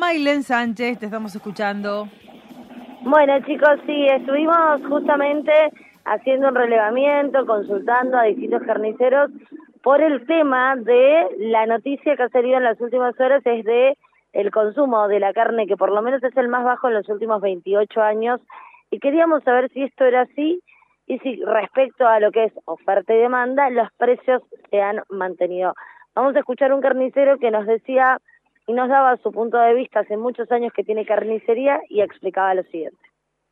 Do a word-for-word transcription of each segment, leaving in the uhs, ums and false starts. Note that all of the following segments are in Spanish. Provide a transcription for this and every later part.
Maylen Sánchez, te estamos escuchando. Bueno, chicos, sí, estuvimos justamente haciendo un relevamiento, consultando a distintos carniceros por el tema de la noticia que ha salido en las últimas horas, es de el consumo de la carne, que por lo menos es el más bajo en los últimos veintiocho años, y queríamos saber si esto era así y si respecto a lo que es oferta y demanda, los precios se han mantenido. Vamos a escuchar un carnicero que nos decía y nos daba su punto de vista hace muchos años que tiene carnicería y explicaba lo siguiente.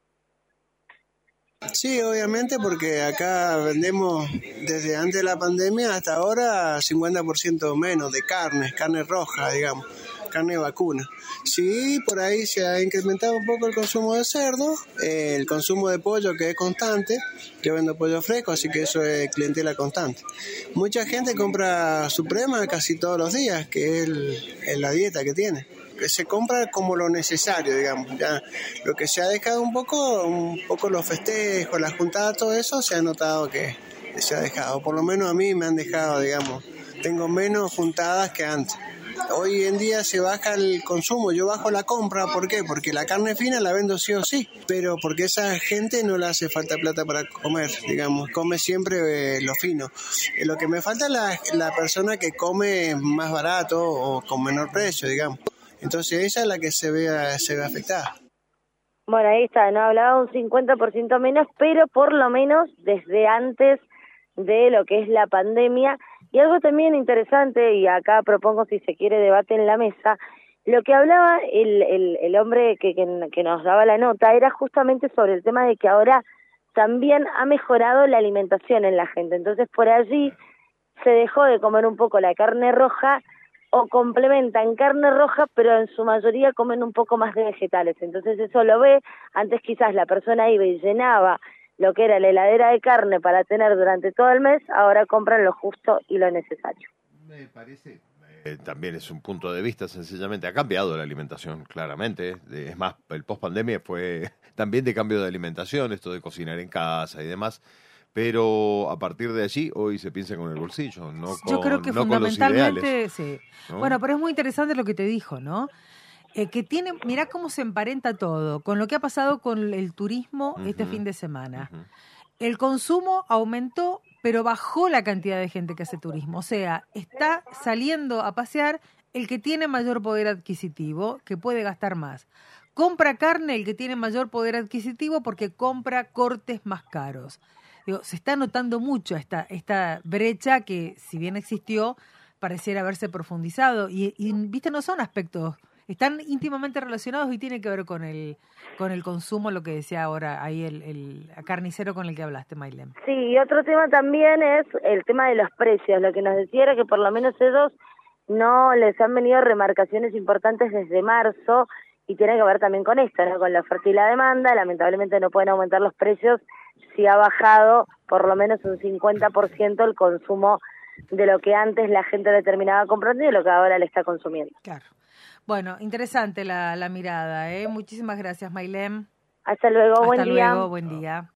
Sí, obviamente, porque acá vendemos desde antes de la pandemia hasta ahora cincuenta por ciento menos de carne, carne roja, digamos, carne vacuna. Sí, por ahí se ha incrementado un poco el consumo de cerdo, eh, el consumo de pollo, que es constante. Yo vendo pollo fresco, así que eso es clientela constante. Mucha gente compra Suprema casi todos los días, que es, el, es la dieta que tiene. Que se compra como lo necesario, digamos. Ya lo que se ha dejado un poco, un poco los festejos, las juntadas, todo eso, se ha notado que se ha dejado. Por lo menos a mí me han dejado, digamos, tengo menos juntadas que antes. Hoy en día se baja el consumo, yo bajo la compra, ¿por qué? Porque la carne fina la vendo sí o sí, pero porque esa gente no le hace falta plata para comer, digamos, come siempre eh, lo fino. Eh, lo que me falta es la, la persona que come más barato o con menor precio, digamos. Entonces esa es la que se ve, se ve afectada. Bueno, ahí está, no hablaba un cincuenta por ciento menos, pero por lo menos desde antes de lo que es la pandemia. Y algo también interesante, y acá propongo si se quiere debate en la mesa, lo que hablaba el, el, el hombre que, que, que nos daba la nota era justamente sobre el tema de que ahora también ha mejorado la alimentación en la gente. Entonces por allí se dejó de comer un poco la carne roja o complementan carne roja, pero en su mayoría comen un poco más de vegetales. Entonces eso lo ve, antes quizás la persona iba y llenaba lo que era la heladera de carne para tener durante todo el mes, ahora compran lo justo y lo necesario. Me parece, eh, también es un punto de vista, sencillamente ha cambiado la alimentación, claramente. Es más, el post-pandemia fue también de cambio de alimentación, esto de cocinar en casa y demás. Pero a partir de allí, hoy se piensa con el bolsillo, no con, Yo creo que no fundamentalmente, con los ideales, sí. ¿no? Bueno, pero es muy interesante lo que te dijo, ¿no? Eh, que tiene, mirá cómo se emparenta todo con lo que ha pasado con el turismo uh-huh. este fin de semana. Uh-huh. El consumo aumentó, pero bajó la cantidad de gente que hace turismo. O sea, está saliendo a pasear el que tiene mayor poder adquisitivo, que puede gastar más. Compra carne el que tiene mayor poder adquisitivo porque compra cortes más caros. Digo, se está notando mucho esta, esta brecha que, si bien existió, pareciera haberse profundizado. Y, y viste, no son aspectos, están íntimamente relacionados y tiene que ver con el con el consumo, lo que decía ahora ahí el, el carnicero con el que hablaste, Maylen. Sí, y otro tema también es el tema de los precios. Lo que nos decía era que por lo menos ellos no les han venido remarcaciones importantes desde marzo, y tiene que ver también con esto, ¿no? Con la oferta y la demanda. Lamentablemente no pueden aumentar los precios si ha bajado por lo menos un cincuenta por ciento el consumo de lo que antes la gente le terminaba comprando y de lo que ahora le está consumiendo. Claro. Bueno, interesante la, la mirada, ¿eh? Muchísimas gracias, Maylen. Hasta luego, Hasta buen día. Hasta luego, buen día.